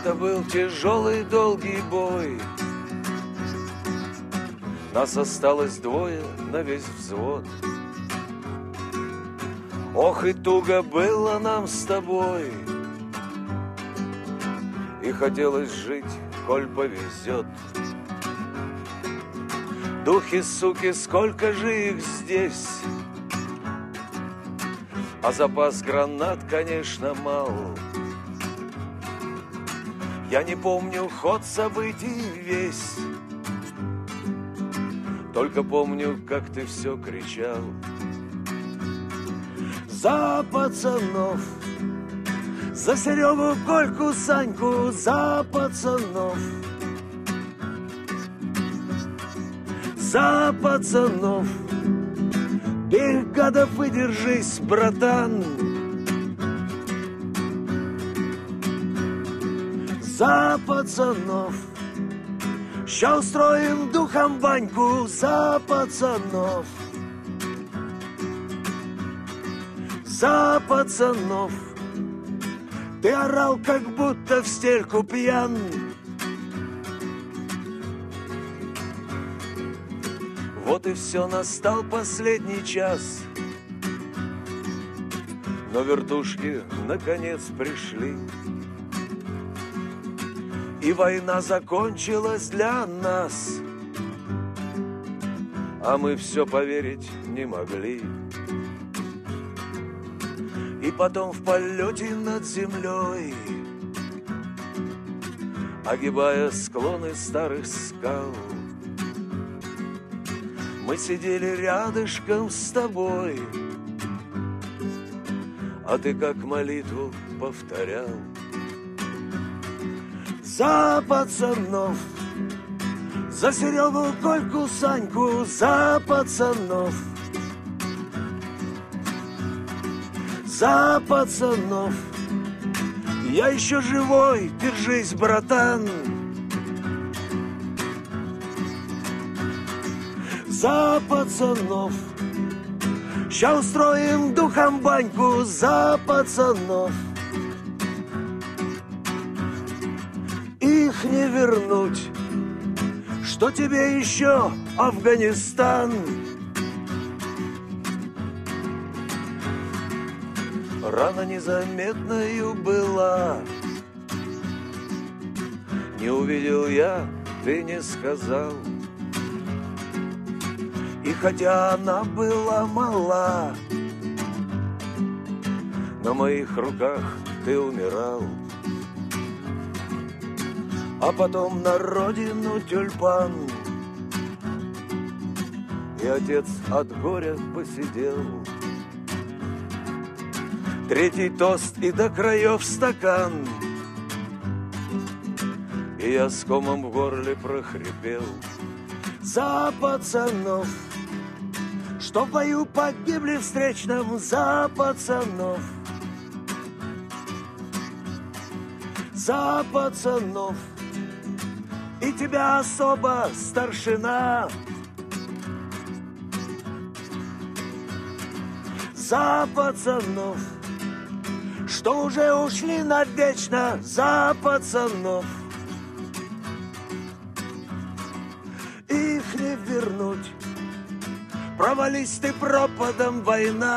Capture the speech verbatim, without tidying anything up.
Это был тяжелый долгий бой. Нас осталось двое на весь взвод. Ох, и туго было нам с тобой. И хотелось жить, коль повезет. Духи, суки, сколько же их здесь. А запас гранат, конечно, мал. Я не помню ход событий весь. Только помню, как ты все кричал. За пацанов, за Серегу, Кольку, Саньку, за пацанов, за пацанов. Бей гадов и держись, братан. За пацанов. Ща устроим духом баньку. За пацанов. За пацанов. Ты орал, как будто в стельку пьян. Вот и все, настал последний час. Но вертушки наконец пришли. И война закончилась для нас. А мы все поверить не могли. И потом в полете над землей, огибая склоны старых скал, мы сидели рядышком с тобой, а ты как молитву повторял. За пацанов, за Серегу, Кольку, Саньку, за пацанов, за пацанов. Я еще живой, держись, братан. За пацанов. Ща устроим духом баньку. За пацанов. Их не вернуть. Что тебе еще, Афганистан? Рана незаметною была. Не увидел я, ты не сказал. И хотя она была мала, на моих руках ты умирал. А потом на родину тюльпан, и отец от горя посидел. Третий тост и до краев стакан, и я с комом в горле прохрипел. За пацанов, что в бою погибли встречном. За пацанов, за пацанов. И тебя особо, старшина. За пацанов, что уже ушли навечно. За пацанов. Их не вернуть. Провались ты пропадом, война.